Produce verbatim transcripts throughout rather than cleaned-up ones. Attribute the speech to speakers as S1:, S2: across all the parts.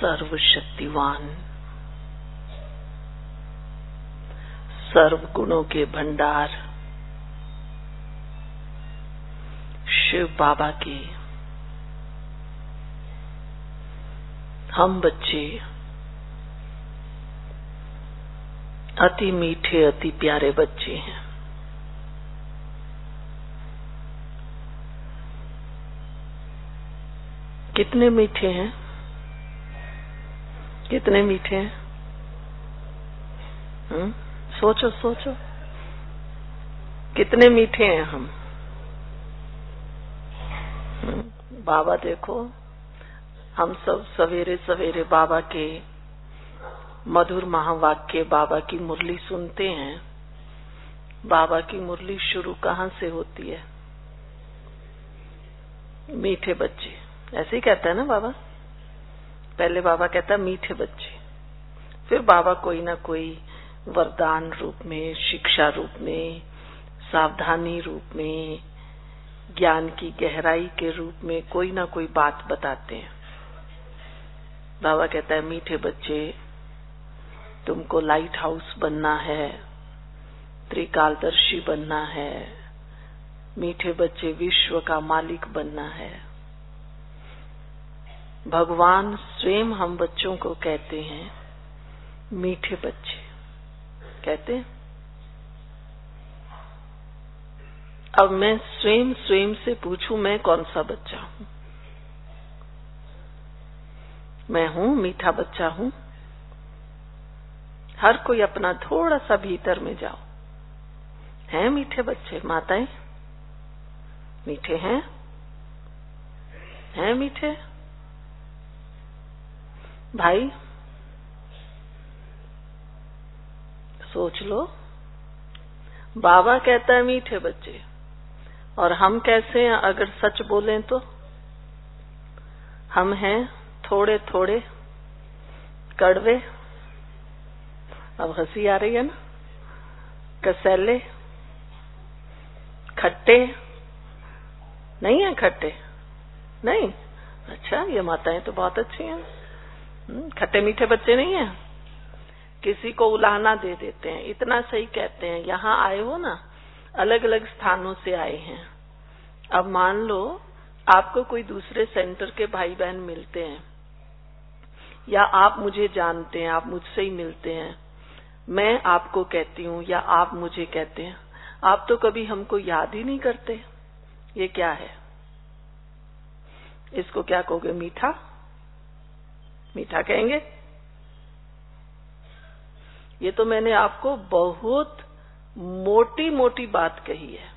S1: सर्वशक्तिवान, सर्व गुणों के भंडार शिव बाबा के हम बच्चे अति मीठे, अति प्यारे बच्चे हैं। कितने मीठे हैं, कितने मीठे हैं? हुँ? सोचो सोचो, कितने मीठे हैं हम। हुँ? बाबा देखो, हम सब सवेरे सवेरे बाबा के मधुर महावाक्य, बाबा की मुरली सुनते हैं। बाबा की मुरली शुरू कहाँ से होती है? मीठे बच्चे, ऐसे ही कहता है ना बाबा। पहले बाबा कहता है मीठे बच्चे, फिर बाबा कोई ना कोई वरदान रूप में, शिक्षा रूप में, सावधानी रूप में, ज्ञान की गहराई के रूप में कोई ना कोई बात बताते हैं। बाबा कहता है मीठे बच्चे, तुमको लाइट हाउस बनना है, त्रिकालदर्शी बनना है। मीठे बच्चे, विश्व का मालिक बनना है। भगवान स्वयं हम बच्चों को कहते हैं मीठे बच्चे, कहते हैं। अब मैं स्वयं स्वयं से पूछूं, मैं कौन सा बच्चा हूं? मैं हूं मीठा बच्चा हूं? हर कोई अपना थोड़ा सा भीतर में जाओ। हैं मीठे बच्चे? माताएं मीठे हैं? हैं मीठे भाई? सोच लो। बाबा कहता है मीठे बच्चे, और हम कैसे हैं? अगर सच बोलें तो हम हैं थोड़े थोड़े कड़वे। अब हंसी आ रही है ना? कसैले, खट्टे नहीं है? खट्टे नहीं? अच्छा, ये माताएं तो बहुत अच्छी हैं। खट्टे मीठे बच्चे नहीं है। किसी को उलाहना दे देते हैं, इतना सही कहते हैं। यहाँ आए हो ना, अलग अलग स्थानों से आए हैं। अब मान लो आपको कोई दूसरे सेंटर के भाई बहन मिलते हैं, या आप मुझे जानते हैं, आप मुझसे ही मिलते हैं। मैं आपको कहती हूँ या आप मुझे कहते हैं, आप तो कभी हमको याद ही नहीं करते। ये क्या है? इसको क्या कहोगे? मीठा? मीठा कहेंगे? ये तो मैंने आपको बहुत मोटी मोटी बात कही है।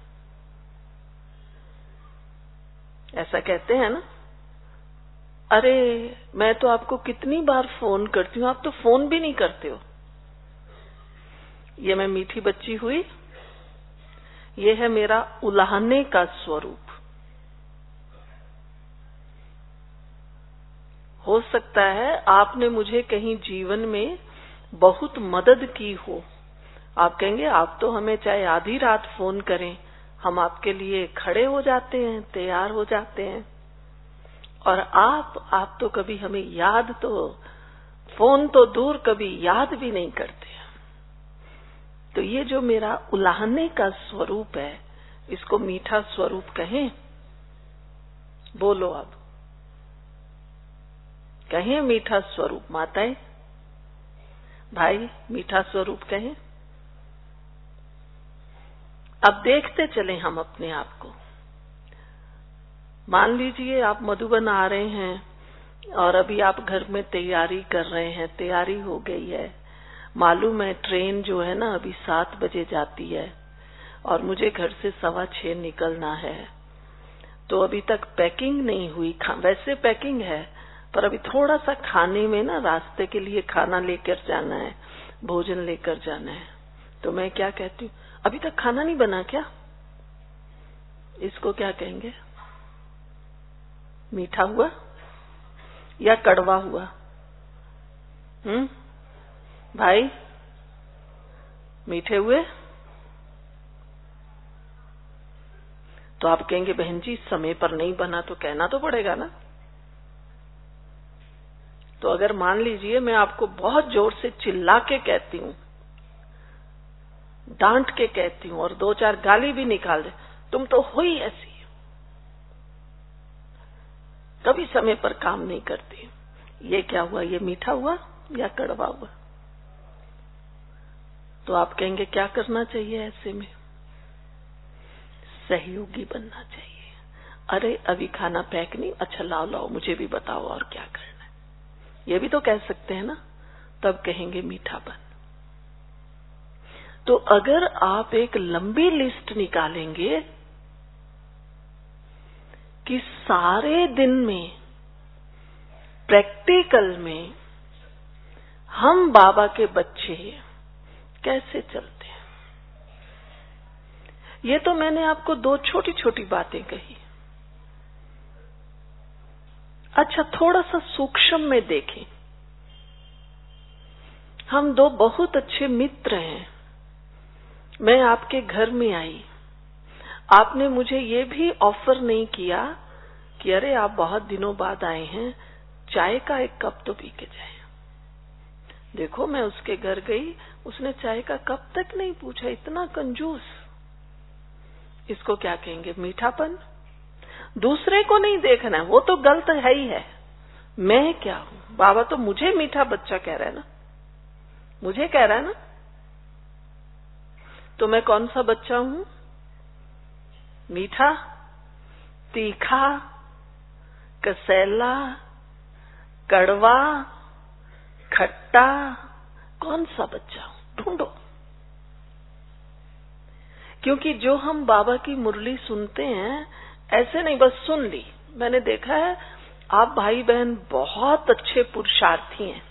S1: ऐसा कहते हैं ना? अरे मैं तो आपको कितनी बार फोन करती हूँ, आप तो फोन भी नहीं करते हो। ये मैं मीठी बच्ची हुई? ये है मेरा उलाहने का स्वरूप। हो सकता है आपने मुझे कहीं जीवन में बहुत मदद की हो। आप कहेंगे आप तो हमें चाहे आधी रात फोन करें, हम आपके लिए खड़े हो जाते हैं, तैयार हो जाते हैं। और आप आप तो कभी हमें याद, तो फोन तो दूर, कभी याद भी नहीं करते। तो ये जो मेरा उलाहने का स्वरूप है, इसको मीठा स्वरूप कहें? बोलो अब, कहें मीठा स्वरूप? माताएं भाई, मीठा स्वरूप कहें? अब देखते चले हम अपने आप को। मान लीजिए आप मधुबन आ रहे हैं और अभी आप घर में तैयारी कर रहे हैं, तैयारी हो गई है। मालूम है ट्रेन जो है ना अभी सात बजे जाती है और मुझे घर से सवा छह निकलना है। तो अभी तक पैकिंग नहीं हुई। वैसे पैकिंग है, पर अभी थोड़ा सा खाने में ना, रास्ते के लिए खाना लेकर जाना है, भोजन लेकर जाना है। तो मैं क्या कहती हूँ, अभी तक खाना नहीं बना क्या? इसको क्या कहेंगे? मीठा हुआ या कड़वा हुआ? हम्म भाई, मीठे हुए? तो आप कहेंगे बहन जी समय पर नहीं बना, तो कहना तो पड़ेगा ना। तो अगर मान लीजिए मैं आपको बहुत जोर से चिल्ला के कहती हूँ, डांट के कहती हूँ और दो चार गाली भी निकाल दे, तुम तो हो ही ऐसी, कभी समय पर काम नहीं करती। ये क्या हुआ? ये मीठा हुआ या कड़वा हुआ? तो आप कहेंगे क्या करना चाहिए ऐसे में? सहयोगी बनना चाहिए। अरे अभी खाना पैक नहीं, अच्छा लाओ लाओ मुझे भी बताओ और क्या करना है, ये भी तो कह सकते हैं ना। तब कहेंगे मीठापन। तो अगर आप एक लंबी लिस्ट निकालेंगे कि सारे दिन में प्रैक्टिकल में हम बाबा के बच्चे कैसे चलते हैं, ये तो मैंने आपको दो छोटी छोटी बातें कही। अच्छा थोड़ा सा सूक्ष्म में देखें, हम दो बहुत अच्छे मित्र हैं। मैं आपके घर में आई, आपने मुझे ये भी ऑफर नहीं किया कि अरे आप बहुत दिनों बाद आए हैं, चाय का एक कप तो पी के जाए। देखो मैं उसके घर गई, उसने चाय का कप तक नहीं पूछा, इतना कंजूस। इसको क्या कहेंगे? मीठापन। दूसरे को नहीं देखना है, वो तो गलत है ही है। मैं क्या हूं? बाबा तो मुझे मीठा बच्चा कह रहा है ना, मुझे कह रहा है ना। तो मैं कौन सा बच्चा हूं? मीठा, तीखा, कसैला, कड़वा, खट्टा, कौन सा बच्चा हूं? ढूंढो। क्योंकि जो हम बाबा की मुरली सुनते हैं, ऐसे नहीं बस सुन ली। मैंने देखा है आप भाई बहन बहुत अच्छे पुरुषार्थी हैं,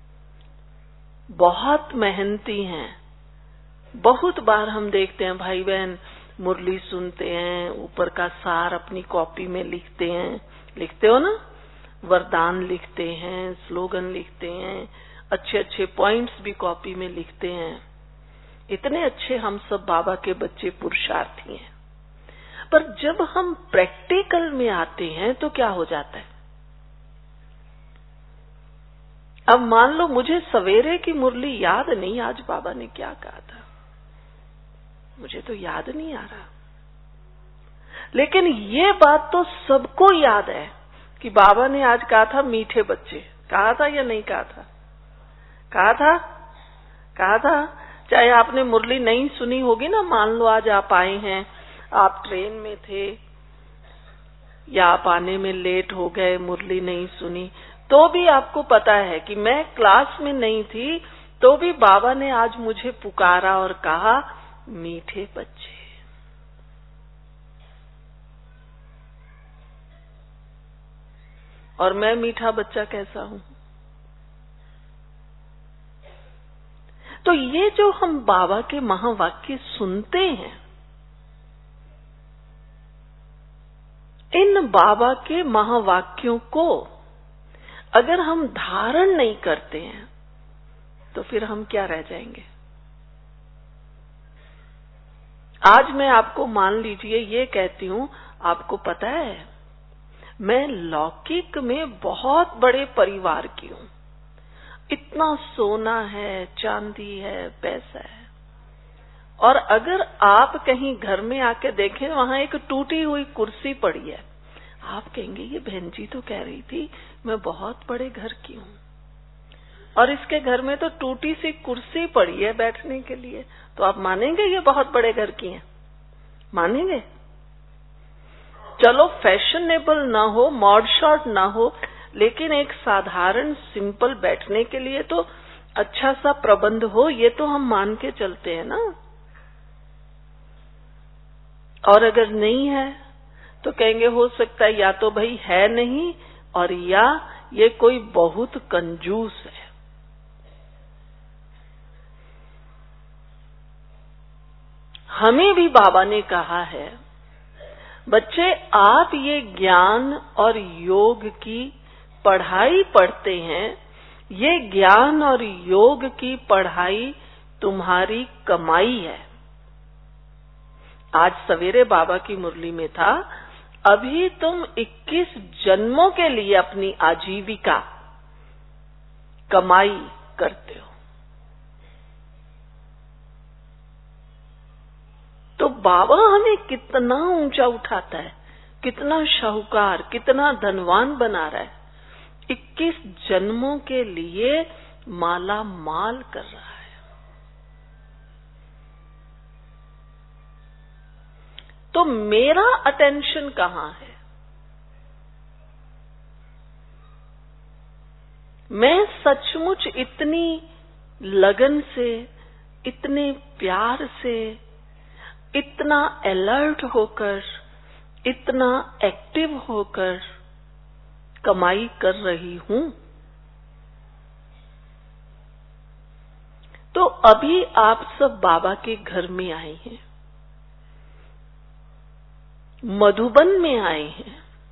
S1: बहुत मेहनती हैं। बहुत बार हम देखते हैं भाई बहन मुरली सुनते हैं, ऊपर का सार अपनी कॉपी में लिखते हैं, लिखते हो ना, वरदान लिखते हैं, स्लोगन लिखते हैं, अच्छे अच्छे पॉइंट्स भी कॉपी में लिखते हैं। इतने अच्छे हम सब बाबा के बच्चे पुरुषार्थी हैं। पर जब हम प्रैक्टिकल में आते हैं तो क्या हो जाता है? अब मान लो मुझे सवेरे की मुरली याद नहीं, आज बाबा ने क्या कहा था, मुझे तो याद नहीं आ रहा। लेकिन ये बात तो सबको याद है कि बाबा ने आज कहा था मीठे बच्चे। कहा था या नहीं कहा था? कहा था, कहा था। चाहे आपने मुरली नहीं सुनी होगी ना, मान लो आज आप आए हैं, आप ट्रेन में थे या आप आने में लेट हो गए, मुरली नहीं सुनी, तो भी आपको पता है कि मैं क्लास में नहीं थी, तो भी बाबा ने आज मुझे पुकारा और कहा मीठे बच्चे। और मैं मीठा बच्चा कैसा हूं? तो ये जो हम बाबा के महावाक्य सुनते हैं, इन बाबा के महावाक्यों को अगर हम धारण नहीं करते हैं तो फिर हम क्या रह जाएंगे? आज मैं आपको मान लीजिए ये कहती हूं, आपको पता है मैं लौकिक में बहुत बड़े परिवार की हूं, इतना सोना है, चांदी है, पैसा है, और अगर आप कहीं घर में आके देखें वहां एक टूटी हुई कुर्सी पड़ी है, आप कहेंगे ये बहन जी तो कह रही थी मैं बहुत बड़े घर की हूं, और इसके घर में तो टूटी सी कुर्सी पड़ी है बैठने के लिए, तो आप मानेंगे ये बहुत बड़े घर की हैं? मानेंगे? चलो फैशनेबल ना हो, मॉड शॉट ना हो, लेकिन एक साधारण सिंपल बैठने के लिए तो अच्छा सा प्रबंध हो, ये तो हम मान के चलते हैं ना। और अगर नहीं है तो कहेंगे हो सकता है या तो भाई है नहीं, और या ये कोई बहुत कंजूस है। हमें भी बाबा ने कहा है बच्चे आप ये ज्ञान और योग की पढ़ाई पढ़ते हैं, ये ज्ञान और योग की पढ़ाई तुम्हारी कमाई है। आज सवेरे बाबा की मुरली में था, अभी तुम इक्कीस जन्मों के लिए अपनी आजीविका कमाई करते हो। तो बाबा हमें कितना ऊंचा उठाता है, कितना शाहूकार, कितना धनवान बना रहा है, इक्कीस जन्मों के लिए माला माल कर रहा है। तो मेरा अटेंशन कहां है? मैं सचमुच इतनी लगन से, इतने प्यार से, इतना अलर्ट होकर, इतना एक्टिव होकर कमाई कर रही हूं? तो अभी आप सब बाबा के घर में आए हैं, मधुबन में आए हैं,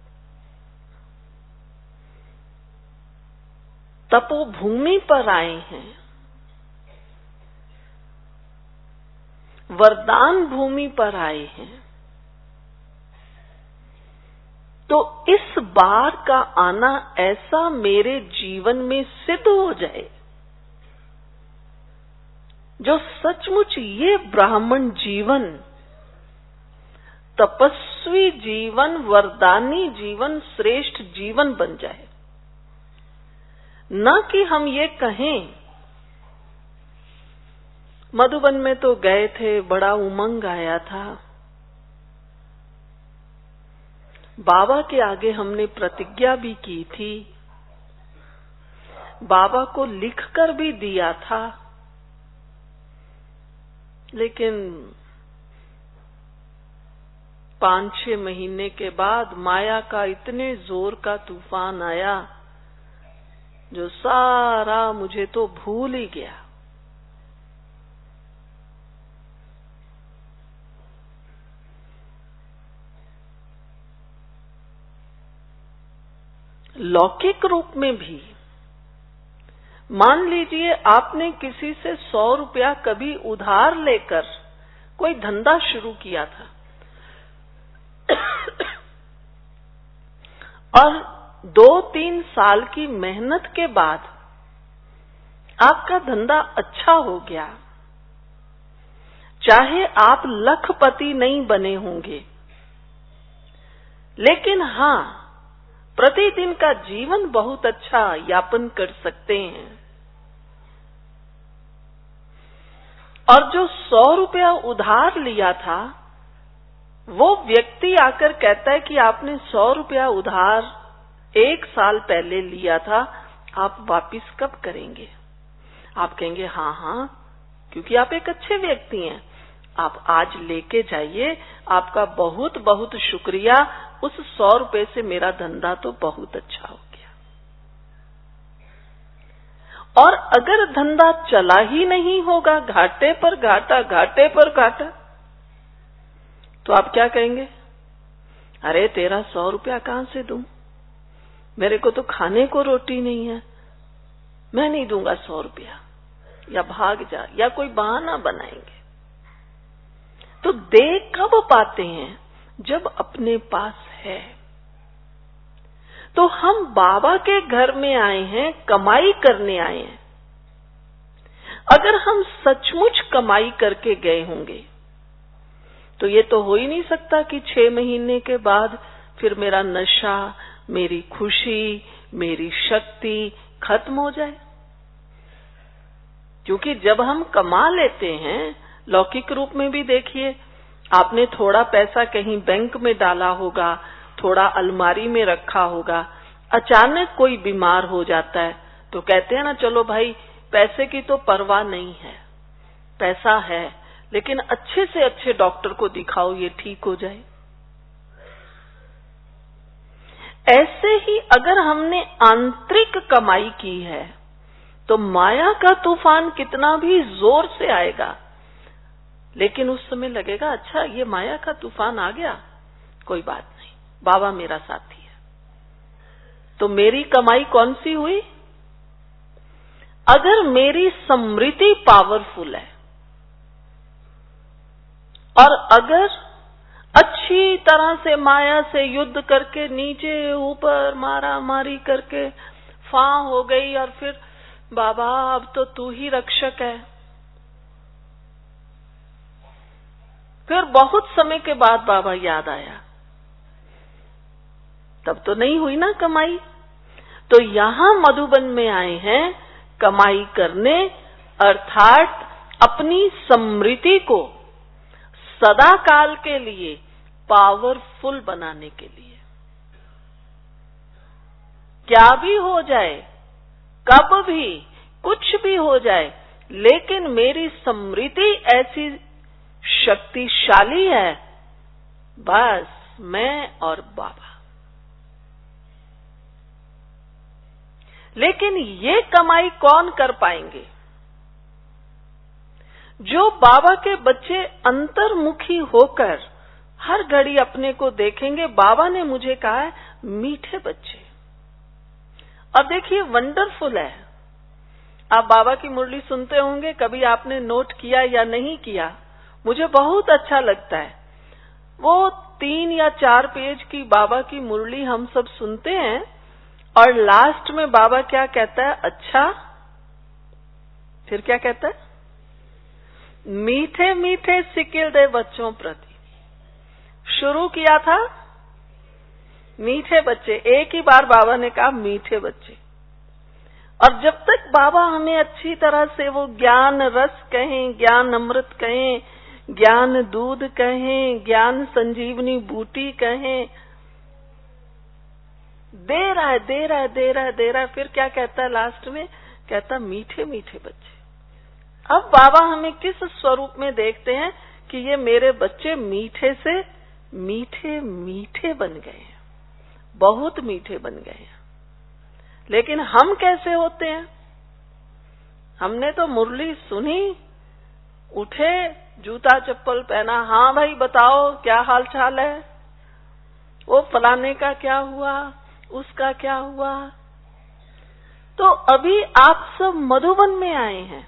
S1: तपोभूमि पर आए हैं, वरदान भूमि पर आए हैं। तो इस बार का आना ऐसा मेरे जीवन में सिद्ध हो जाए, जो सचमुच ये ब्राह्मण जीवन, तपस्वी जीवन, वरदानी जीवन, श्रेष्ठ जीवन बन जाए। न कि हम ये कहें, मधुबन में तो गए थे, बड़ा उमंग आया था, बाबा के आगे हमने प्रतिज्ञा भी की थी, बाबा को लिखकर भी दिया था, लेकिन पांच छह महीने के बाद माया का इतने जोर का तूफान आया, जो सारा मुझे तो भूल ही गया। लौकिक रूप में भी मान लीजिए आपने किसी से सौ रुपया कभी उधार लेकर कोई धंधा शुरू किया था और दो तीन साल की मेहनत के बाद आपका धंधा अच्छा हो गया, चाहे आप लखपति नहीं बने होंगे, लेकिन हां, प्रतिदिन का जीवन बहुत अच्छा यापन कर सकते हैं। और जो सौ रुपया उधार लिया था, वो व्यक्ति आकर कहता है कि आपने सौ रुपया उधार एक साल पहले लिया था, आप वापिस कब करेंगे? आप कहेंगे हाँ हाँ, क्योंकि आप एक अच्छे व्यक्ति हैं, आप आज लेके जाइए, आपका बहुत बहुत शुक्रिया, उस सौ रुपए से मेरा धंधा तो बहुत अच्छा हो गया। और अगर धंधा चला ही नहीं होगा, घाटे पर घाटा, घाटे पर घाटा, तो आप क्या कहेंगे? अरे तेरा सौ रुपया कहां से दूं, मेरे को तो खाने को रोटी नहीं है, मैं नहीं दूंगा सौ रुपया, या भाग जा, या कोई बहाना बनाएंगे। तो दे कब पाते हैं? जब अपने पास है। तो हम बाबा के घर में आए हैं, कमाई करने आए हैं। अगर हम सचमुच कमाई करके गए होंगे, तो ये तो हो ही नहीं सकता कि छह महीने के बाद फिर मेरा नशा, मेरी खुशी, मेरी शक्ति खत्म हो जाए। क्योंकि जब हम कमा लेते हैं, लौकिक रूप में भी देखिए, आपने थोड़ा पैसा कहीं बैंक में डाला होगा, थोड़ा अलमारी में रखा होगा, अचानक कोई बीमार हो जाता है, तो कहते हैं ना, चलो भाई पैसे की तो परवाह नहीं है, पैसा है, लेकिन अच्छे से अच्छे डॉक्टर को दिखाओ, ये ठीक हो जाए। ऐसे ही अगर हमने आंतरिक कमाई की है, तो माया का तूफान कितना भी जोर से आएगा, लेकिन उस समय लगेगा अच्छा ये माया का तूफान आ गया, कोई बात नहीं, बाबा मेरा साथी है। तो मेरी कमाई कौन सी हुई? अगर मेरी स्मृति पावरफुल है और अगर अच्छी तरह से माया से युद्ध करके नीचे ऊपर मारा मारी करके फां हो गई और फिर बाबा अब तो तू ही रक्षक है। फिर बहुत समय के बाद बाबा याद आया, तब तो नहीं हुई ना कमाई, तो यहां मधुबन में आए हैं कमाई करने, अर्थात अपनी समृद्धि को सदा काल के लिए पावरफुल बनाने के लिए। क्या भी हो जाए, कब भी कुछ भी हो जाए, लेकिन मेरी समृद्धि ऐसी शक्तिशाली है, बस मैं और बाबा। लेकिन ये कमाई कौन कर पाएंगे? जो बाबा के बच्चे अंतर्मुखी होकर हर घड़ी अपने को देखेंगे। बाबा ने मुझे कहा है मीठे बच्चे। अब देखिए वंडरफुल है, आप बाबा की मुरली सुनते होंगे, कभी आपने नोट किया या नहीं किया, मुझे बहुत अच्छा लगता है। वो तीन या चार पेज की बाबा की मुरली हम सब सुनते हैं और लास्ट में बाबा क्या कहता है? अच्छा, फिर क्या कहता है? मीठे मीठे सिकिल दे बच्चों प्रति। शुरू किया था मीठे बच्चे, एक ही बार बाबा ने कहा मीठे बच्चे। और जब तक बाबा हमें अच्छी तरह से वो ज्ञान रस कहें, ज्ञान अमृत कहें, ज्ञान दूध कहें, ज्ञान संजीवनी बूटी कहें, दे रहा है दे रहा है दे रहा है दे रहा है फिर क्या कहता है लास्ट में? कहता मीठे मीठे बच्चे। अब बाबा हमें किस स्वरूप में देखते हैं कि ये मेरे बच्चे मीठे से मीठे मीठे बन गए हैं, बहुत मीठे बन गए हैं। लेकिन हम कैसे होते हैं? हमने तो मुरली सुनी, उठे, जूता चप्पल पहना, हाँ भाई बताओ क्या हाल चाल है, वो फलाने का क्या हुआ, उसका क्या हुआ। तो अभी आप सब मधुबन में आए हैं,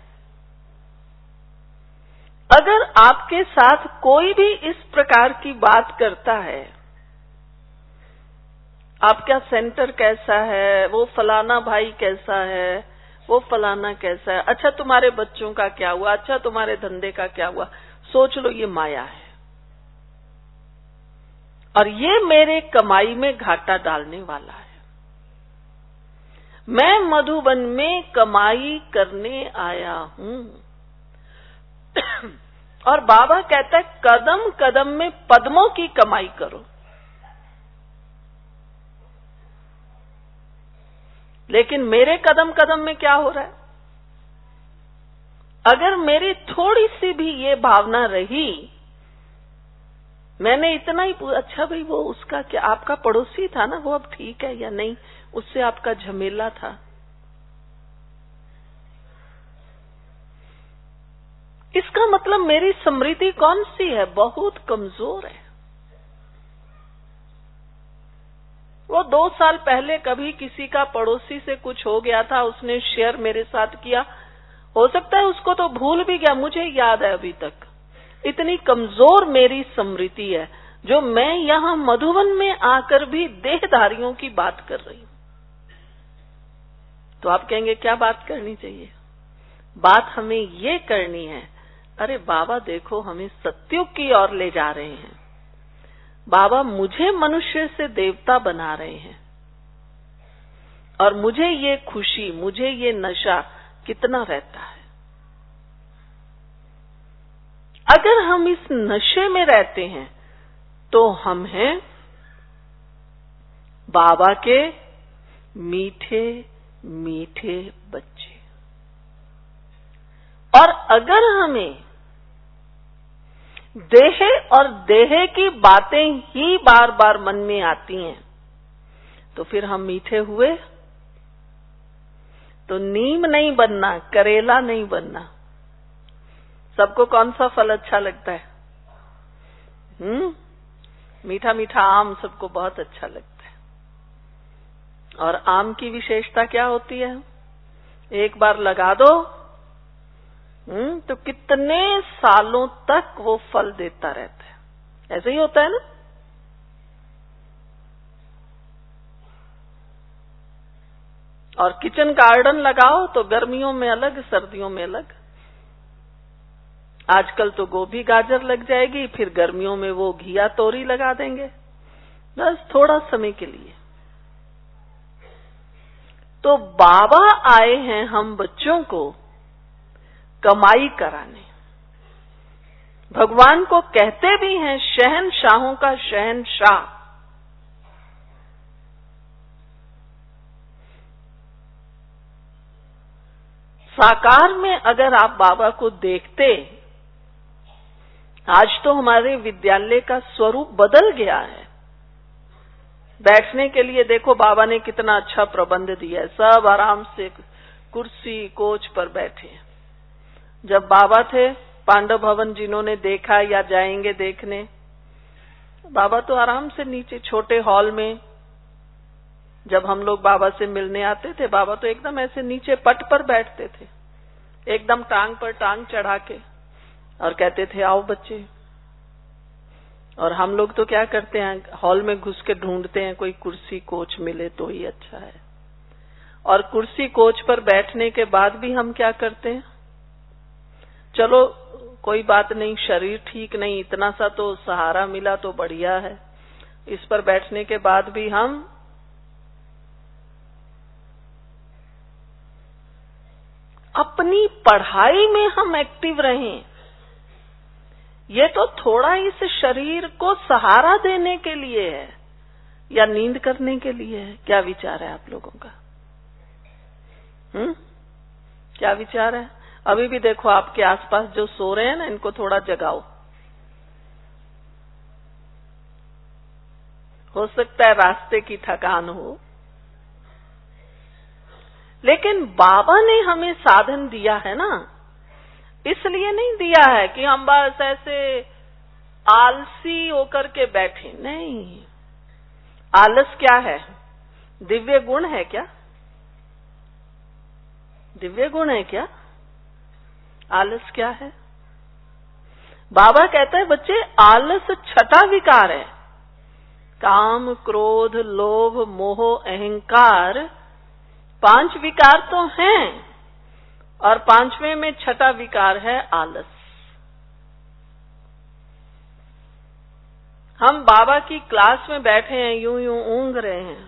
S1: अगर आपके साथ कोई भी इस प्रकार की बात करता है, आपका सेंटर कैसा है, वो फलाना भाई कैसा है, वो फलाना कैसा है, अच्छा तुम्हारे बच्चों का क्या हुआ, अच्छा तुम्हारे धंधे का क्या हुआ, सोच लो ये माया है और ये मेरे कमाई में घाटा डालने वाला है। मैं मधुबन में कमाई करने आया हूं और बाबा कहता है कदम कदम में पद्मों की कमाई करो। लेकिन मेरे कदम कदम में क्या हो रहा है? अगर मेरी थोड़ी सी भी ये भावना रही, मैंने इतना ही पूछा, अच्छा भाई वो उसका क्या, आपका पड़ोसी था ना, वो अब ठीक है या नहीं, उससे आपका झमेला था। इसका मतलब मेरी समृद्धि कौन सी है? बहुत कमजोर है। वो दो साल पहले कभी किसी का पड़ोसी से कुछ हो गया था, उसने शेयर मेरे साथ किया, हो सकता है उसको तो भूल भी गया, मुझे याद है अभी तक। इतनी कमजोर मेरी समृद्धि है जो मैं यहां मधुबन में आकर भी देहधारियों की बात कर रही हूं। तो आप कहेंगे क्या बात करनी चाहिए? बात हमें ये करनी है, अरे बाबा देखो हमें सत्युग की ओर ले जा रहे हैं, बाबा मुझे मनुष्य से देवता बना रहे हैं और मुझे ये खुशी, मुझे ये नशा कितना रहता है। अगर हम इस नशे में रहते हैं तो हम हैं बाबा के मीठे मीठे बच्चे। और अगर हमें देह और देह की बातें ही बार बार मन में आती हैं तो फिर हम मीठे हुए? तो नीम नहीं बनना, करेला नहीं बनना। सबको कौन सा फल अच्छा लगता है? हम्म मीठा मीठा आम सबको बहुत अच्छा लगता है। और आम की विशेषता क्या होती है? एक बार लगा दो हम्म तो कितने सालों तक वो फल देता रहता है। ऐसे ही होता है ना? और किचन गार्डन लगाओ तो गर्मियों में अलग, सर्दियों में अलग। आजकल तो गोभी गाजर लग जाएगी, फिर गर्मियों में वो घिया तोरी लगा देंगे, बस थोड़ा समय के लिए। तो बाबा आए हैं हम बच्चों को कमाई कराने। भगवान को कहते भी हैं शहंशाहों का शहंशाह। साकार में अगर आप बाबा को देखते, आज तो हमारे विद्यालय का स्वरूप बदल गया है। बैठने के लिए देखो बाबा ने कितना अच्छा प्रबंध दिया है, सब आराम से कुर्सी कोच पर बैठे। जब बाबा थे पांडव भवन जिन्होंने देखा या जाएंगे देखने, बाबा तो आराम से नीचे छोटे हॉल में, जब हम लोग बाबा से मिलने आते थे, बाबा तो एकदम ऐसे नीचे पट पर बैठते थे, एकदम टांग पर टांग चढ़ा के, और कहते थे आओ बच्चे। और हम लोग तो क्या करते हैं, हॉल में घुस के ढूंढते हैं कोई कुर्सी कोच मिले तो ही अच्छा है। और कुर्सी कोच पर बैठने के बाद भी हम क्या करते हैं, चलो कोई बात नहीं, शरीर ठीक नहीं, इतना सा तो सहारा मिला तो बढ़िया है। इस पर बैठने के बाद भी हम अपनी पढ़ाई में हम एक्टिव रहें। ये तो थोड़ा इस शरीर को सहारा देने के लिए है या नींद करने के लिए है। क्या विचार है आप लोगों का? हम्म क्या विचार है? अभी भी देखो आपके आसपास जो सो रहे हैं ना, इनको थोड़ा जगाओ। हो सकता है रास्ते की थकान हो, लेकिन बाबा ने हमें साधन दिया है ना, इसलिए नहीं दिया है कि हम बस ऐसे आलसी होकर के बैठे। नहीं, आलस क्या है? दिव्य गुण है क्या? दिव्य गुण है क्या? आलस क्या है? बाबा कहता है बच्चे, आलस छठा विकार है। काम, क्रोध, लोभ, मोह, अहंकार, पांच विकार तो हैं, और पांचवें में छठा विकार है आलस। हम बाबा की क्लास में बैठे हैं, यूं यूं ऊंघ रहे हैं।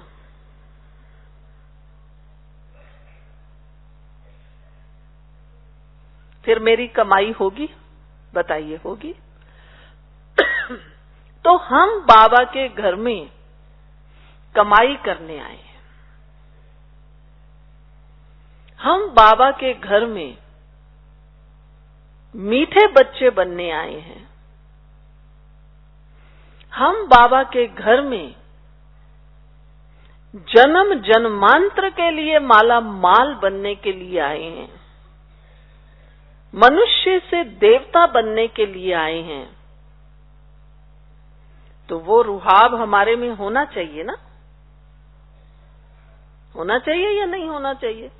S1: फिर मेरी कमाई होगी? बताइए, होगी? तो हम बाबा के घर में कमाई करने आए हैं। हम बाबा के घर में मीठे बच्चे बनने आए हैं। हम बाबा के घर में जन्म जन्मांतर के लिए माला माल बनने के लिए आए हैं। मनुष्य से देवता बनने के लिए आए हैं। तो वो रुहाब हमारे में होना चाहिए ना? होना चाहिए या नहीं होना चाहिए?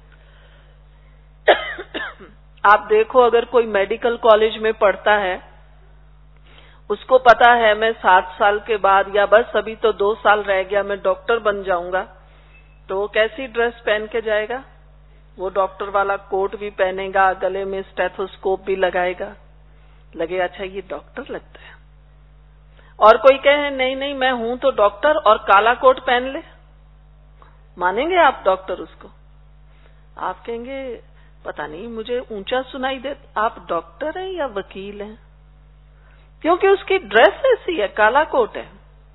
S1: आप देखो, अगर कोई मेडिकल कॉलेज में पढ़ता है, उसको पता है मैं सात साल के बाद, या बस अभी तो दो साल रह गया, मैं डॉक्टर बन जाऊंगा, तो वो कैसी ड्रेस पहन के जाएगा? वो डॉक्टर वाला कोट भी पहनेगा, गले में स्टेथोस्कोप भी लगाएगा, लगेगा अच्छा ये डॉक्टर लगता है। और कोई कहे नहीं नहीं मैं हूं तो डॉक्टर, और काला कोट पहन ले, मानेंगे आप डॉक्टर उसको? आप कहेंगे पता नहीं मुझे ऊंचा सुनाई दे, आप डॉक्टर हैं या वकील हैं? क्योंकि उसकी ड्रेस ऐसी है, काला कोट है।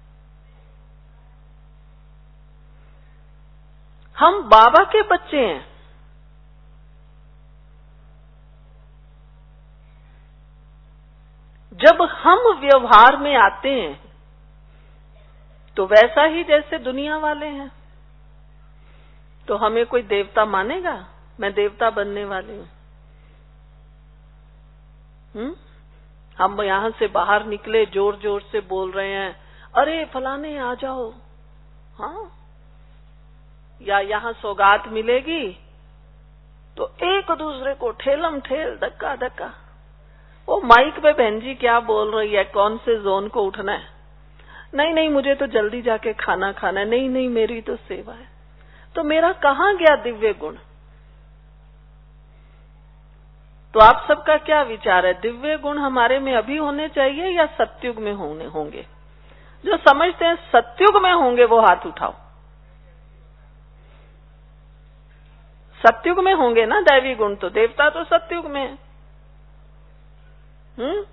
S1: हम बाबा के बच्चे हैं। जब हम व्यवहार में आते हैं तो वैसा ही जैसे दुनिया वाले हैं। तो हमें कोई देवता मानेगा? मैं देवता बनने वाली हूं। हम्म हम यहां से बाहर निकले, जोर जोर से बोल रहे हैं, अरे फलाने आ जाओ, हाँ, या यहां सौगात मिलेगी तो एक दूसरे को ठेलम ठेल, धक्का धक्का। वो माइक पे बहन जी क्या बोल रही है, कौन से जोन को उठना है? नहीं नहीं मुझे तो जल्दी जाके खाना खाना है। नहीं नहीं मेरी तो सेवा है। तो मेरा कहां गया दिव्य गुण? तो आप सबका क्या विचार है? दिव्य गुण हमारे में अभी होने चाहिए या सत्युग में होने होंगे? जो समझते हैं सत्युग में होंगे वो हाथ उठाओ। सत्युग में होंगे ना दैवी गुण, तो देवता तो सत्युग में है। हम्म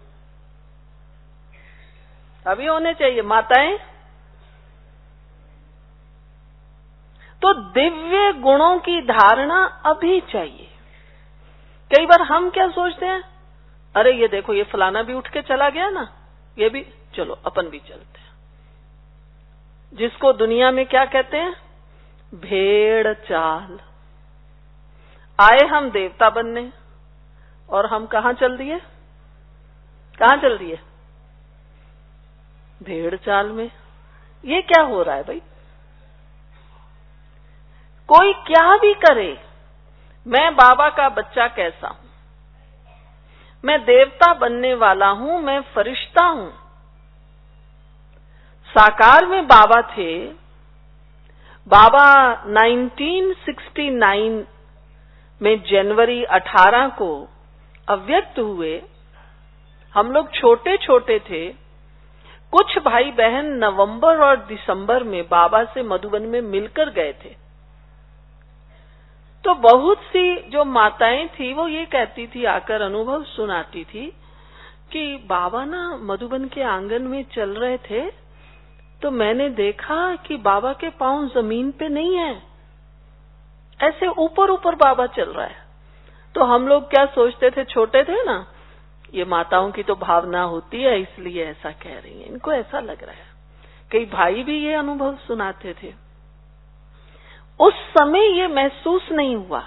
S1: अभी होने चाहिए। माताएं तो दिव्य गुणों की धारणा अभी चाहिए। कई बार हम क्या सोचते हैं, अरे ये देखो ये फलाना भी उठ के चला गया ना, ये भी, चलो अपन भी चलते हैं। जिसको दुनिया में क्या कहते हैं? भेड़ चाल। आए हम देवता बनने और हम कहां चल दिए? कहां चल दिए? भेड़ चाल में। ये क्या हो रहा है भाई? कोई क्या भी करे, मैं बाबा का बच्चा कैसा हूं, मैं देवता बनने वाला हूं, मैं फरिश्ता हूं। साकार में बाबा थे। बाबा उन्नीस सौ उनहत्तर में जनवरी अठारह को अव्यक्त हुए। हम लोग छोटे छोटे थे। कुछ भाई बहन नवंबर और दिसंबर में बाबा से मधुबन में मिलकर गए थे। तो बहुत सी जो माताएं थी वो ये कहती थी, आकर अनुभव सुनाती थी कि बाबा ना मधुबन के आंगन में चल रहे थे, तो मैंने देखा कि बाबा के पांव जमीन पे नहीं है, ऐसे ऊपर ऊपर बाबा चल रहा है। तो हम लोग क्या सोचते थे, छोटे थे ना, ये माताओं की तो भावना होती है इसलिए ऐसा कह रही है, इनको ऐसा लग रहा है। कई भाई भी ये अनुभव सुनाते थे। उस समय ये महसूस नहीं हुआ,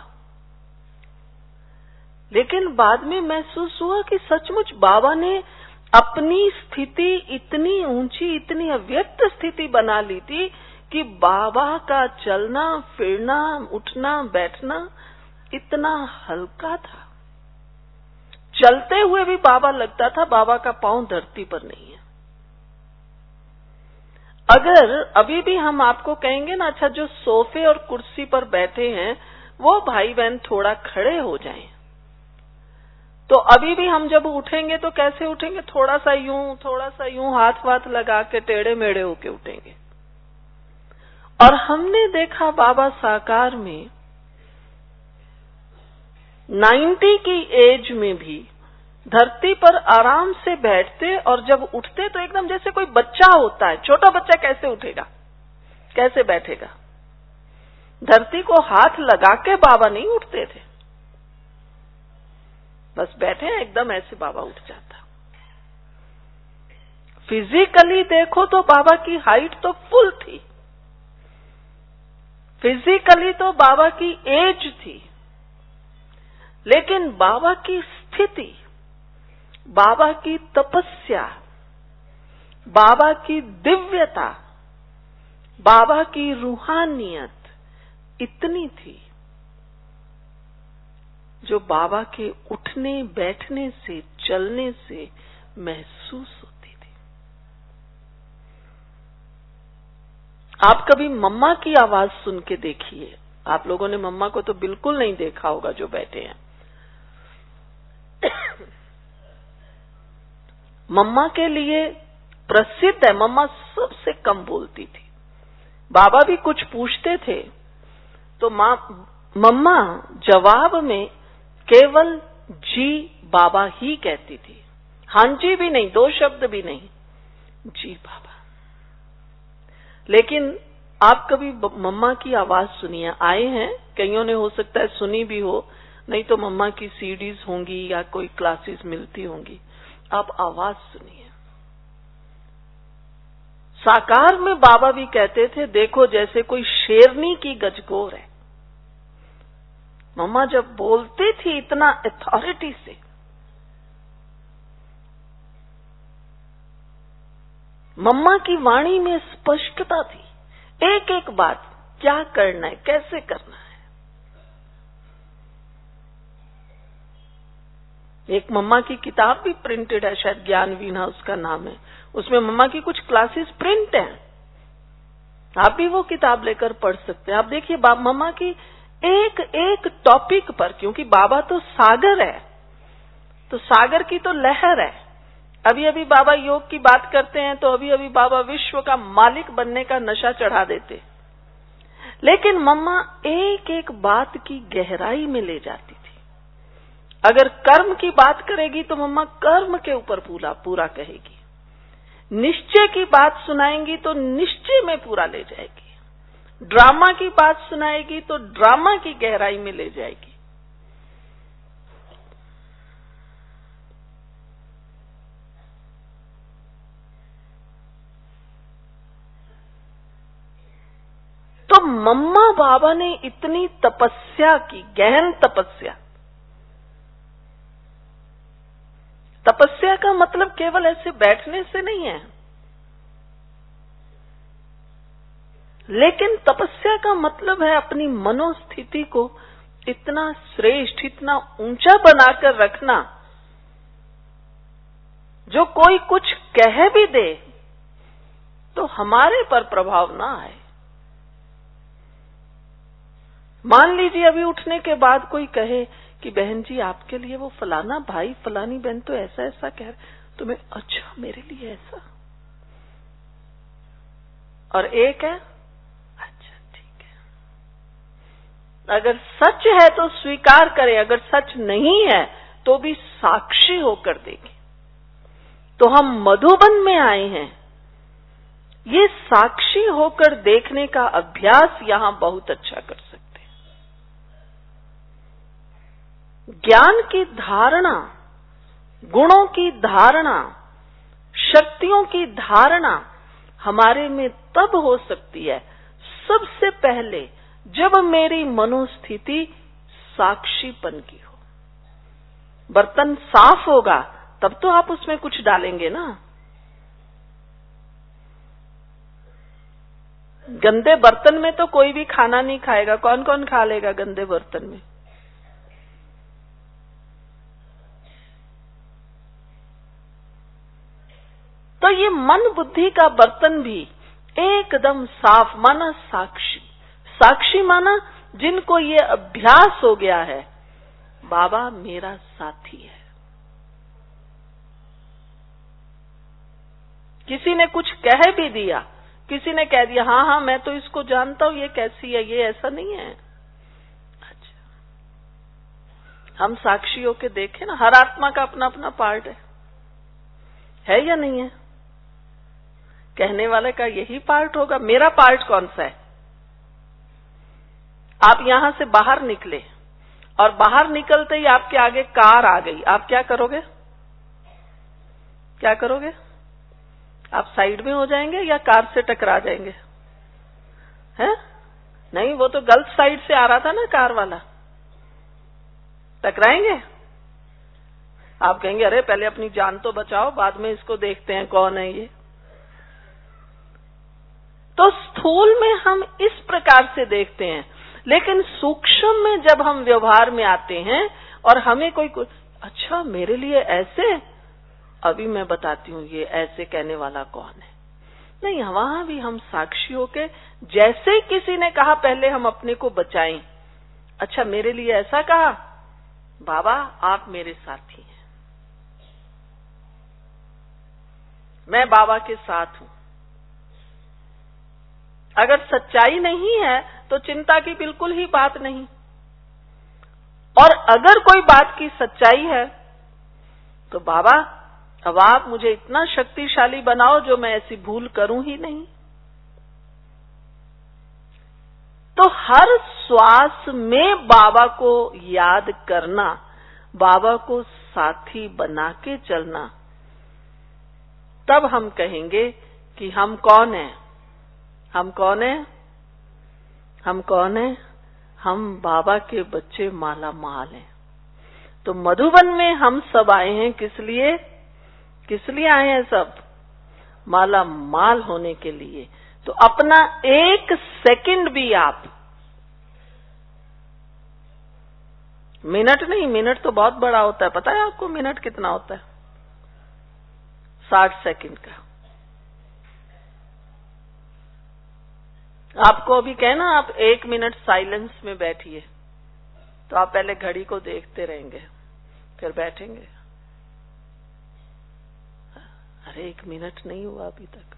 S1: लेकिन बाद में महसूस हुआ कि सचमुच बाबा ने अपनी स्थिति इतनी ऊंची, इतनी अव्यक्त स्थिति बना ली थी कि बाबा का चलना फिरना, उठना बैठना इतना हल्का था। चलते हुए भी बाबा लगता था बाबा का पांव धरती पर नहीं है। अगर अभी भी हम आपको कहेंगे ना, अच्छा जो सोफे और कुर्सी पर बैठे हैं वो भाई बहन थोड़ा खड़े हो जाएं, तो अभी भी हम जब उठेंगे तो कैसे उठेंगे? थोड़ा सा यूं, थोड़ा सा यूं हाथ वाथ लगा के टेढ़े मेढ़े होके उठेंगे। और हमने देखा बाबा साकार में नब्बे की एज में भी धरती पर आराम से बैठते, और जब उठते तो एकदम जैसे कोई बच्चा होता है। छोटा बच्चा कैसे उठेगा, कैसे बैठेगा? धरती को हाथ लगा के बाबा नहीं उठते थे, बस बैठे हैं एकदम ऐसे बाबा उठ जाता। फिजिकली देखो तो बाबा की हाइट तो फुल थी, फिजिकली तो बाबा की एज थी, लेकिन बाबा की स्थिति, बाबा की तपस्या, बाबा की दिव्यता, बाबा की रूहानियत इतनी थी जो बाबा के उठने बैठने से, चलने से महसूस होती थी। आप कभी मम्मा की आवाज सुन के देखिए। आप लोगों ने मम्मा को तो बिल्कुल नहीं देखा होगा जो बैठे हैं। मम्मा के लिए प्रसिद्ध है, मम्मा सबसे कम बोलती थी। बाबा भी कुछ पूछते थे तो मां मम्मा जवाब में केवल जी बाबा ही कहती थी। हां जी भी नहीं, दो शब्द भी नहीं, जी बाबा। लेकिन आप कभी मम्मा की आवाज सुनिए? आए हैं कईयों ने, हो सकता है सुनी भी हो, नहीं तो मम्मा की सीडीज होंगी या कोई क्लासेस मिलती होंगी। आप आवाज सुनिए। साकार में बाबा भी कहते थे, देखो जैसे कोई शेरनी की गजगोर है। मम्मा जब बोलती थी इतना अथॉरिटी से, मम्मा की वाणी में स्पष्टता थी, एक एक बात, क्या करना है, कैसे करना है। एक मम्मा की किताब भी प्रिंटेड है, शायद ज्ञान वीणा उसका नाम है। उसमें मम्मा की कुछ क्लासेस प्रिंट हैं। आप भी वो किताब लेकर पढ़ सकते हैं। आप देखिए मम्मा की एक एक टॉपिक पर, क्योंकि बाबा तो सागर है, तो सागर की तो लहर है। अभी अभी बाबा योग की बात करते हैं तो अभी अभी बाबा विश्व का मालिक बनने का नशा चढ़ा देते, लेकिन मम्मा एक एक बात की गहराई में ले जाती थी। अगर कर्म की बात करेगी तो मम्मा कर्म के ऊपर पूरा पूरा कहेगी, निश्चय की बात सुनाएंगी तो निश्चय में पूरा ले जाएगी, ड्रामा की बात सुनाएगी तो ड्रामा की गहराई में ले जाएगी। तो मम्मा बाबा ने इतनी तपस्या की, गहन तपस्या। तपस्या का मतलब केवल ऐसे बैठने से नहीं है, लेकिन तपस्या का मतलब है अपनी मनोस्थिति को इतना श्रेष्ठ, इतना ऊंचा बनाकर रखना, जो कोई कुछ कह भी दे तो हमारे पर प्रभाव ना आए। मान लीजिए अभी उठने के बाद कोई कहे कि बहन जी आपके लिए वो फलाना भाई फलानी बहन तो ऐसा ऐसा कह रहे, तो मैं अच्छा मेरे लिए ऐसा, और एक है अच्छा ठीक है। अगर सच है तो स्वीकार करें, अगर सच नहीं है तो भी साक्षी होकर देखें। तो हम मधुबन में आए हैं, ये साक्षी होकर देखने का अभ्यास यहां बहुत अच्छा कर सकते हैं। ज्ञान की धारणा, गुणों की धारणा, शक्तियों की धारणा हमारे में तब हो सकती है सबसे पहले जब मेरी मनोस्थिति साक्षीपन की हो। बर्तन साफ होगा तब तो आप उसमें कुछ डालेंगे ना। गंदे बर्तन में तो कोई भी खाना नहीं खाएगा। कौन कौन खा लेगा गंदे बर्तन में? तो ये मन बुद्धि का बर्तन भी एकदम साफ माना साक्षी। साक्षी माना जिनको ये अभ्यास हो गया है बाबा मेरा साथी है। किसी ने कुछ कह भी दिया, किसी ने कह दिया हाँ हाँ मैं तो इसको जानता हूं, ये कैसी है, ये ऐसा नहीं है। अच्छा, हम साक्षी होके देखें ना, हर आत्मा का अपना अपना पार्ट है, है या नहीं है? कहने वाले का यही पार्ट होगा। मेरा पार्ट कौन सा है? आप यहां से बाहर निकले और बाहर निकलते ही आपके आगे कार आ गई, आप क्या करोगे? क्या करोगे? आप साइड में हो जाएंगे या कार से टकरा जाएंगे? हैं? नहीं, वो तो गलत साइड से आ रहा था ना कार वाला, टकराएंगे? आप कहेंगे अरे पहले अपनी जान तो बचाओ, बाद में इसको देखते हैं कौन है ये। तो स्थूल में हम इस प्रकार से देखते हैं, लेकिन सूक्ष्म में जब हम व्यवहार में आते हैं और हमें कोई कुछ अच्छा मेरे लिए ऐसे, अभी मैं बताती हूँ ये ऐसे कहने वाला कौन है। नहीं, वहां भी हम साक्षी होके जैसे किसी ने कहा पहले हम अपने को बचाएं। अच्छा मेरे लिए ऐसा कहा, बाबा आप मेरे साथी हैं, मैं बाबा के साथ हूं। अगर सच्चाई नहीं है तो चिंता की बिल्कुल ही बात नहीं, और अगर कोई बात की सच्चाई है तो बाबा अब आप मुझे इतना शक्तिशाली बनाओ जो मैं ऐसी भूल करूं ही नहीं। तो हर श्वास में बाबा को याद करना, बाबा को साथी बना के चलना, तब हम कहेंगे कि हम कौन हैं? हम कौन हैं? हम कौन हैं? हम बाबा के बच्चे माला माल हैं। तो मधुबन में हम सब आए हैं किस लिए? किस लिए आए हैं सब? माला माल होने के लिए। तो अपना एक सेकंड भी आप, मिनट नहीं, मिनट तो बहुत बड़ा होता है, पता है आपको मिनट कितना होता है? साठ सेकंड का। आपको अभी कहना आप एक मिनट साइलेंस में बैठिए, तो आप पहले घड़ी को देखते रहेंगे, फिर बैठेंगे। अरे एक मिनट नहीं हुआ अभी तक।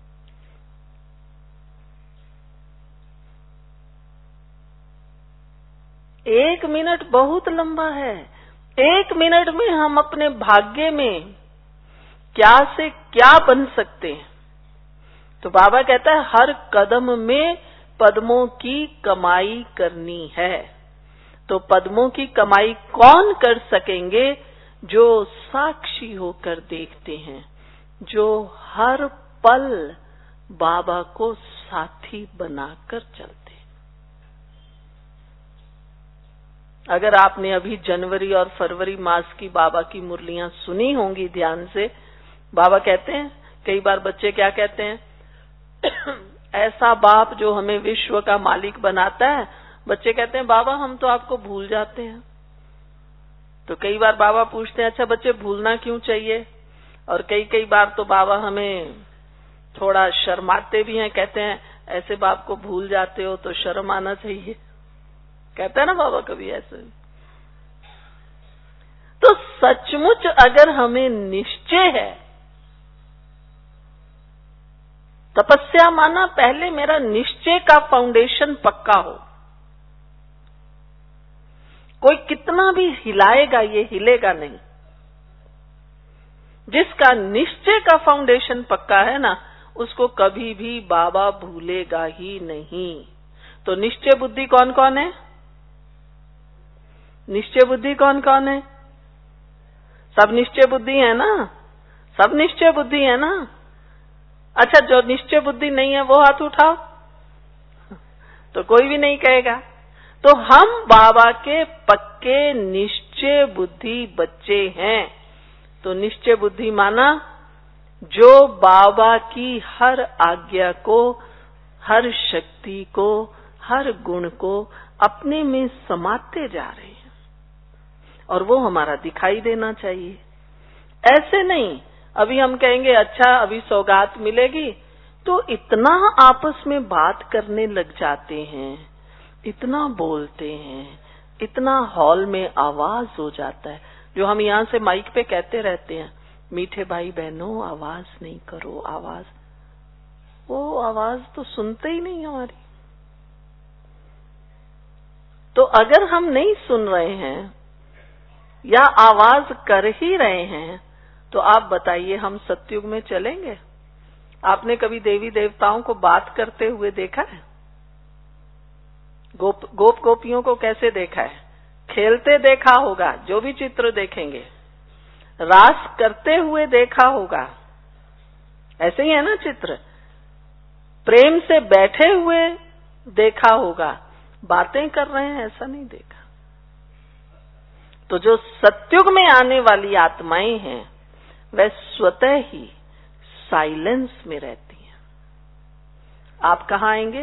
S1: एक मिनट बहुत लंबा है। एक मिनट में हम अपने भाग्य में क्या से क्या बन सकते हैं। तो बाबा कहता है हर कदम में पद्मों की कमाई करनी है। तो पद्मों की कमाई कौन कर सकेंगे? जो साक्षी होकर देखते हैं, जो हर पल बाबा को साथी बनाकर चलते। अगर आपने अभी जनवरी और फरवरी मास की बाबा की मुरलियां सुनी होंगी ध्यान से, बाबा कहते हैं, कई बार बच्चे क्या कहते हैं, ऐसा बाप जो हमें विश्व का मालिक बनाता है। बच्चे कहते हैं बाबा हम तो आपको भूल जाते हैं। तो कई बार बाबा पूछते हैं अच्छा बच्चे भूलना क्यों चाहिए? और कई कई बार तो बाबा हमें थोड़ा शर्माते भी हैं, कहते हैं ऐसे बाप को भूल जाते हो तो शर्म आना चाहिए। कहता है ना बाबा कभी ऐसे। तो सचमुच अगर हमें निश्चय है, तपस्या माना पहले मेरा निश्चय का फाउंडेशन पक्का हो। कोई कितना भी हिलाएगा ये हिलेगा नहीं। जिसका निश्चय का फाउंडेशन पक्का है ना, उसको कभी भी बाबा भूलेगा ही नहीं। तो निश्चय बुद्धि कौन कौन है? निश्चय बुद्धि कौन कौन है? सब निश्चय बुद्धि है ना? सब निश्चय बुद्धि है ना? अच्छा जो निश्चय बुद्धि नहीं है वो हाथ उठाओ। तो कोई भी नहीं कहेगा। तो हम बाबा के पक्के निश्चय बुद्धि बच्चे हैं। तो निश्चय बुद्धि माना जो बाबा की हर आज्ञा को, हर शक्ति को, हर गुण को अपने में समाते जा रहे हैं, और वो हमारा दिखाई देना चाहिए। ऐसे नहीं अभी हम कहेंगे अच्छा अभी सौगात मिलेगी, तो इतना आपस में बात करने लग जाते हैं, इतना बोलते हैं, इतना हॉल में आवाज हो जाता है। जो हम यहाँ से माइक पे कहते रहते हैं, मीठे भाई बहनों आवाज नहीं करो, आवाज, वो आवाज तो सुनते ही नहीं हमारी। तो अगर हम नहीं सुन रहे हैं या आवाज कर ही रहे हैं, तो आप बताइए हम सतयुग में चलेंगे? आपने कभी देवी देवताओं को बात करते हुए देखा है? गोप गोप गोपियों को कैसे देखा है? खेलते देखा होगा, जो भी चित्र देखेंगे। रास करते हुए देखा होगा, ऐसे ही है ना चित्र। प्रेम से बैठे हुए देखा होगा, बातें कर रहे हैं ऐसा नहीं देखा। तो जो सतयुग में आने वाली आत्माएं हैं वह स्वतः ही साइलेंस में रहती हैं। आप कहाँ आएंगे?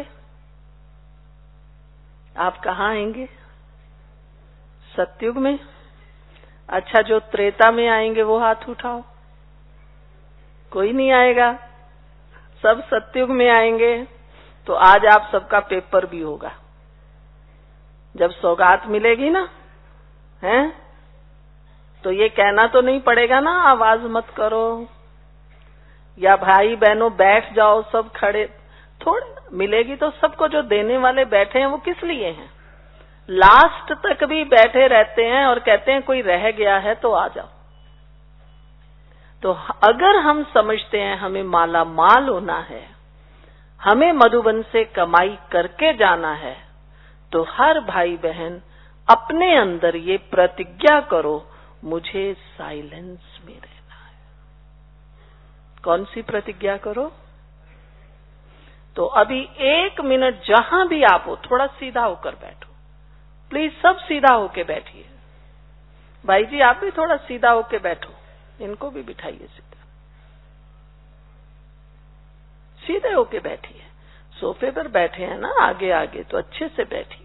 S1: आप कहाँ आएंगे? सतयुग में। अच्छा जो त्रेता में आएंगे वो हाथ उठाओ। कोई नहीं आएगा, सब सतयुग में आएंगे। तो आज आप सबका पेपर भी होगा जब सौगात मिलेगी ना, हैं? तो ये कहना तो नहीं पड़ेगा ना आवाज मत करो, या भाई बहनों बैठ जाओ सब खड़े। थोड़े मिलेगी तो सबको। जो देने वाले बैठे हैं वो किस लिए हैं? लास्ट तक भी बैठे रहते हैं और कहते हैं कोई रह गया है तो आ जाओ। तो अगर हम समझते हैं हमें माला माल होना है, हमें मधुबन से कमाई करके जाना है, तो हर भाई बहन अपने अंदर ये प्रतिज्ञा करो, मुझे साइलेंस में रहना है। कौन सी प्रतिज्ञा करो? तो अभी एक मिनट जहां भी आप हो, थोड़ा सीधा होकर बैठो प्लीज। सब सीधा होके बैठिए। भाई जी आप भी थोड़ा सीधा होके बैठो, इनको भी बिठाइए सीधा। सीधे होके बैठिए। सोफे पर बैठे हैं ना आगे आगे, तो अच्छे से बैठिए।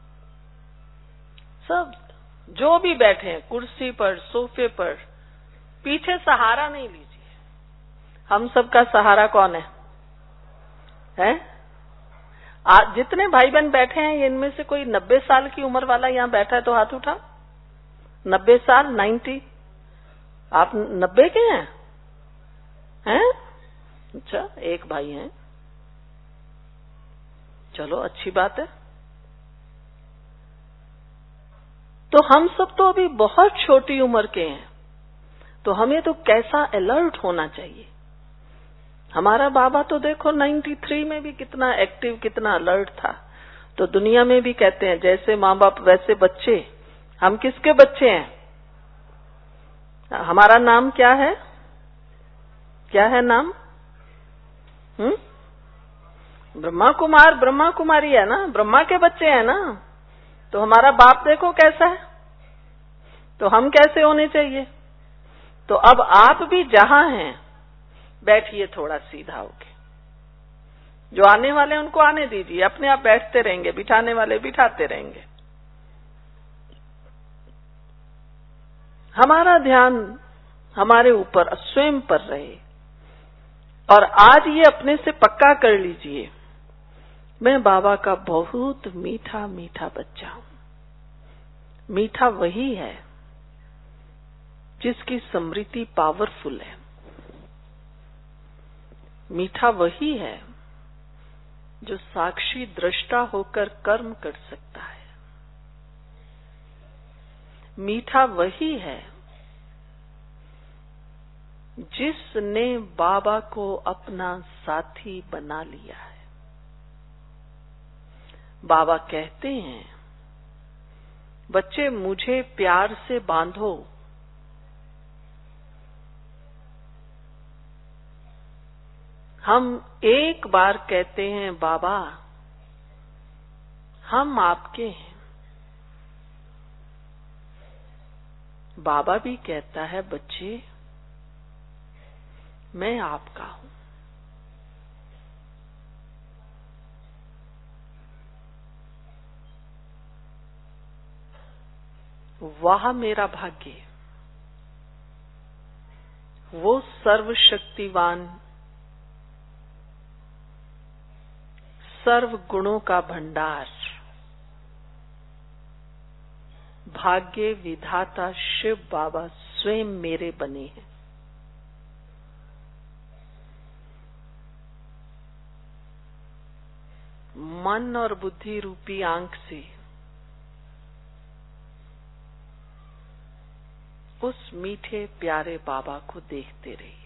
S1: सब जो भी बैठे हैं, कुर्सी पर, सोफे पर, पीछे सहारा नहीं लीजिए। हम सबका सहारा कौन है? है आज जितने भाई बहन बैठे हैं इनमें से कोई नब्बे साल की उम्र वाला यहाँ बैठा है तो हाथ उठा। नब्बे साल, नाइन्टी। आप नब्बे के हैं? हैं? अच्छा, एक भाई हैं, चलो अच्छी बात है। तो हम सब तो अभी बहुत छोटी उम्र के हैं, तो हमें तो कैसा अलर्ट होना चाहिए। हमारा बाबा तो देखो तिरानवे में भी कितना एक्टिव, कितना अलर्ट था। तो दुनिया में भी कहते हैं जैसे माँ बाप वैसे बच्चे। हम किसके बच्चे हैं? हमारा नाम क्या है? क्या है नाम? हम्म ब्रह्मा कुमार, ब्रह्मा कुमारी है ना, ब्रह्मा के बच्चे हैं ना। तो हमारा बाप देखो कैसा है, तो हम कैसे होने चाहिए। तो अब आप भी जहां हैं बैठिए थोड़ा सीधा होके। जो आने वाले उनको आने दीजिए, अपने आप बैठते रहेंगे, बिठाने वाले बिठाते रहेंगे। हमारा ध्यान हमारे ऊपर स्वयं पर रहे। और आज ये अपने से पक्का कर लीजिए, मैं बाबा का बहुत मीठा मीठा बच्चा हूं। मीठा वही है जिसकी स्मृति पावरफुल है। मीठा वही है जो साक्षी दृष्टा होकर कर्म कर सकता है। मीठा वही है जिसने बाबा को अपना साथी बना लिया है। बाबा कहते हैं, बच्चे मुझे प्यार से बांधो। हम एक बार कहते हैं बाबा हम आपके हैं। बाबा भी कहता है बच्चे मैं आपका हूं। वाह मेरा भाग्य, वो सर्वशक्तिवान, सर्व गुणों का भंडार, भाग्य विधाता शिव बाबा स्वयं मेरे बने हैं। मन और बुद्धि रूपी आंख से उस मीठे प्यारे बाबा को देखते रहिए।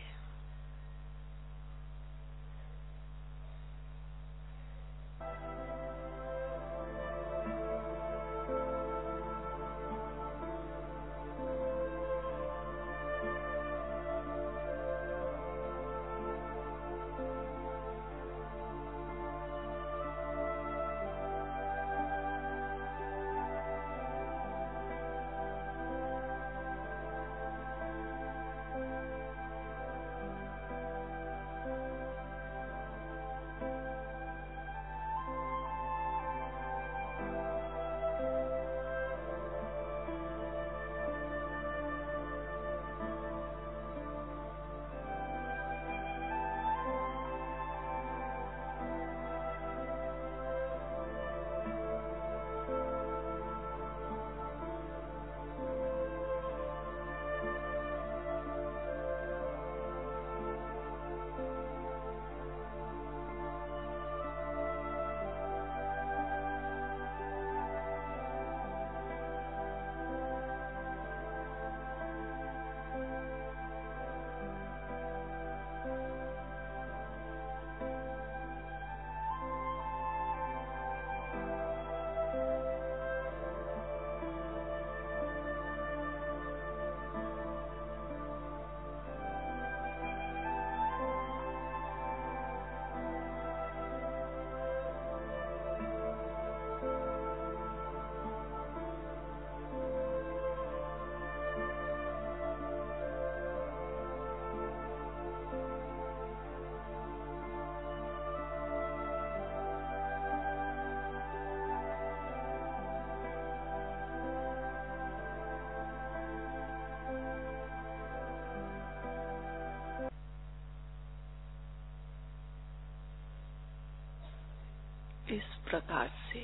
S1: इस प्रकार से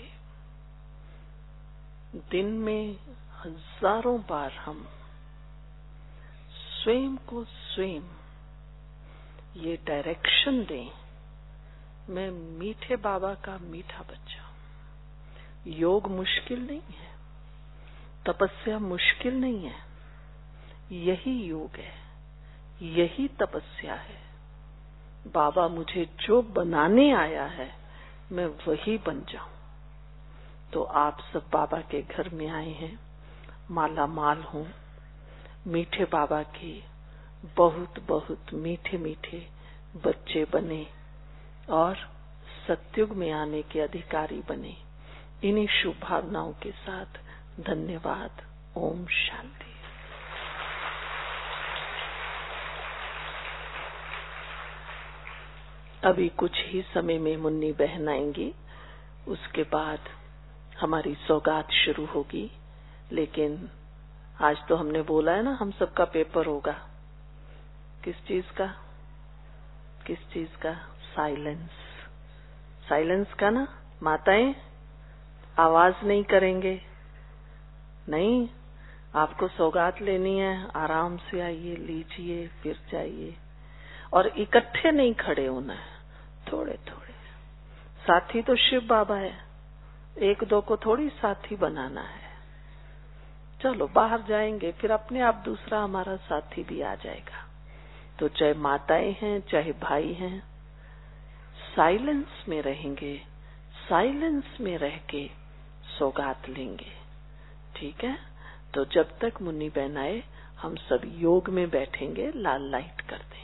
S1: दिन में हजारों बार हम स्वयं को स्वयं ये डायरेक्शन दें, मैं मीठे बाबा का मीठा बच्चा हूं। योग मुश्किल नहीं है, तपस्या मुश्किल नहीं है, यही योग है, यही तपस्या है। बाबा मुझे जो बनाने आया है मैं वही बन जाऊं। तो आप सब बाबा के घर में आए हैं, माला माल हों, मीठे बाबा के बहुत बहुत मीठे मीठे बच्चे बने और सतयुग में आने के अधिकारी बने। इन्हीं शुभ भावनाओं के साथ धन्यवाद। ओम शांति। अभी कुछ ही समय में मुन्नी बहन आएंगी, उसके बाद हमारी सौगात शुरू होगी। लेकिन आज तो हमने बोला है ना, हम सबका पेपर होगा। किस चीज का? किस चीज का? साइलेंस। साइलेंस का ना। माताएं आवाज नहीं करेंगे, नहीं, आपको सौगात लेनी है, आराम से आइए, लीजिए, फिर जाइए। और इकट्ठे नहीं खड़े होना है, थोड़े थोड़े। साथी तो शिव बाबा है, एक दो को थोड़ी साथी बनाना है। चलो बाहर जाएंगे, फिर अपने आप दूसरा हमारा साथी भी आ जाएगा। तो चाहे माताएं हैं चाहे भाई हैं, साइलेंस में रहेंगे, साइलेंस में रह के सौगात लेंगे। ठीक है? तो जब तक मुन्नी बहन आए हम सब योग में बैठेंगे। लाल लाइट कर दें।